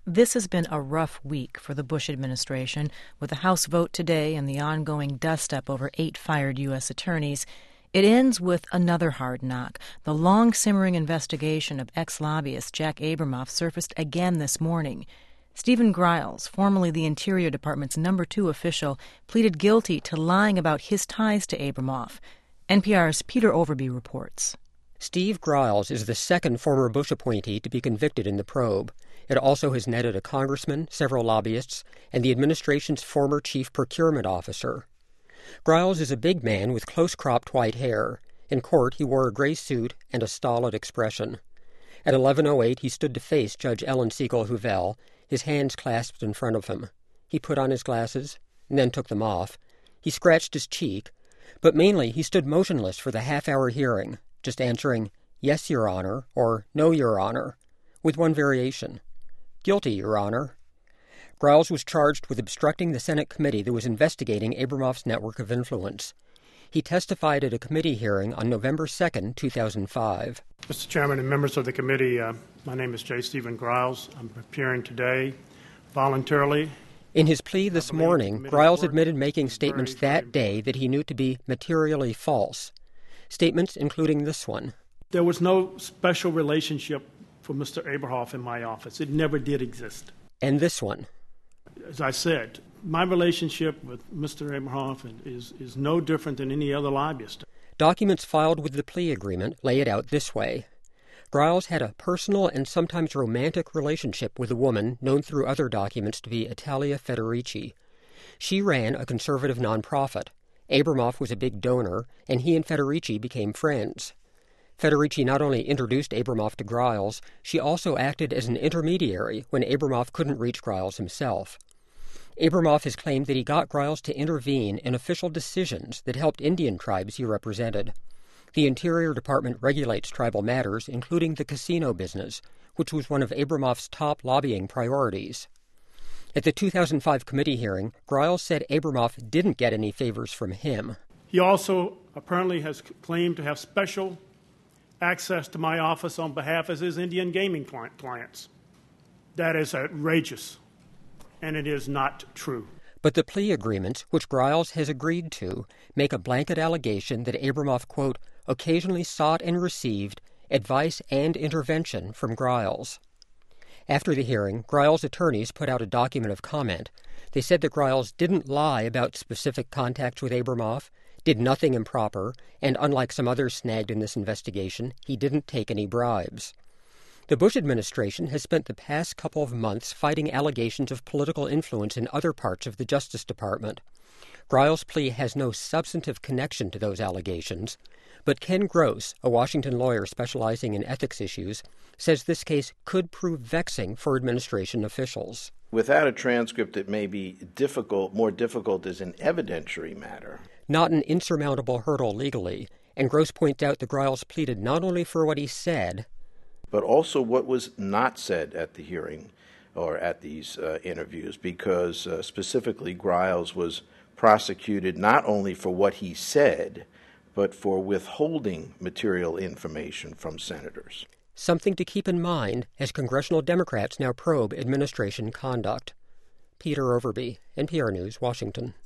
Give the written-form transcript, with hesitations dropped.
This has been a rough week for the Bush administration, with the House vote today and the ongoing dust-up over 8 fired U.S. attorneys. It ends with another hard knock. The long-simmering investigation of ex-lobbyist Jack Abramoff surfaced again this morning. Stephen Griles, formerly the Interior Department's No. 2 official, pleaded guilty to lying about his ties to Abramoff. NPR's Peter Overby reports. Steve Griles is the second former Bush appointee to be convicted in the probe. It also has netted a congressman, several lobbyists, and the administration's former chief procurement officer. Griles is a big man with close-cropped white hair. In court, he wore a gray suit and a stolid expression. At 11:08, he stood to face Judge Ellen Siegel-Huvel, his hands clasped in front of him. He put on his glasses, and then took them off. He scratched his cheek, but mainly he stood motionless for the half-hour hearing, just answering, "Yes, Your Honor," or "No, Your Honor," with one variation. "Guilty, Your Honor." Griles was charged with obstructing the Senate committee that was investigating Abramoff's network of influence. He testified at a committee hearing on November 2, 2005. Mr. Chairman and members of the committee, my name is J. Stephen Griles. I'm appearing today voluntarily. In his plea this morning, Griles admitted making statements that day that he knew to be materially false. Statements including this one. There was no special relationship for Mr. Abramoff in my office. It never did exist. And this one. As I said, my relationship with Mr. Abramoff is no different than any other lobbyist. Documents filed with the plea agreement lay it out this way. Griles had a personal and sometimes romantic relationship with a woman known through other documents to be Italia Federici. She ran a conservative nonprofit. Abramoff was a big donor, and he and Federici became friends. Federici not only introduced Abramoff to Griles, she also acted as an intermediary when Abramoff couldn't reach Griles himself. Abramoff has claimed that he got Griles to intervene in official decisions that helped Indian tribes he represented. The Interior Department regulates tribal matters, including the casino business, which was one of Abramoff's top lobbying priorities. At the 2005 committee hearing, Griles said Abramoff didn't get any favors from him. He also apparently has claimed to have special access to my office on behalf of his Indian gaming clients. That is outrageous, and it is not true. But the plea agreements, which Griles has agreed to, make a blanket allegation that Abramoff, quote, occasionally sought and received advice and intervention from Griles. After the hearing, Griles' attorneys put out a document of comment. They said that Griles didn't lie about specific contacts with Abramoff, did nothing improper, and unlike some others snagged in this investigation, he didn't take any bribes. The Bush administration has spent the past couple of months fighting allegations of political influence in other parts of the Justice Department. Griles' plea has no substantive connection to those allegations, but Ken Gross, a Washington lawyer specializing in ethics issues, says this case could prove vexing for administration officials. Without a transcript, it may be difficult, more difficult as an evidentiary matter. Not an insurmountable hurdle legally, and Gross points out that Griles pleaded not only for what he said, but also what was not said at the hearing or at these interviews, because specifically Griles was prosecuted not only for what he said, but for withholding material information from senators. Something to keep in mind as congressional Democrats now probe administration conduct. Peter Overby, NPR News, Washington.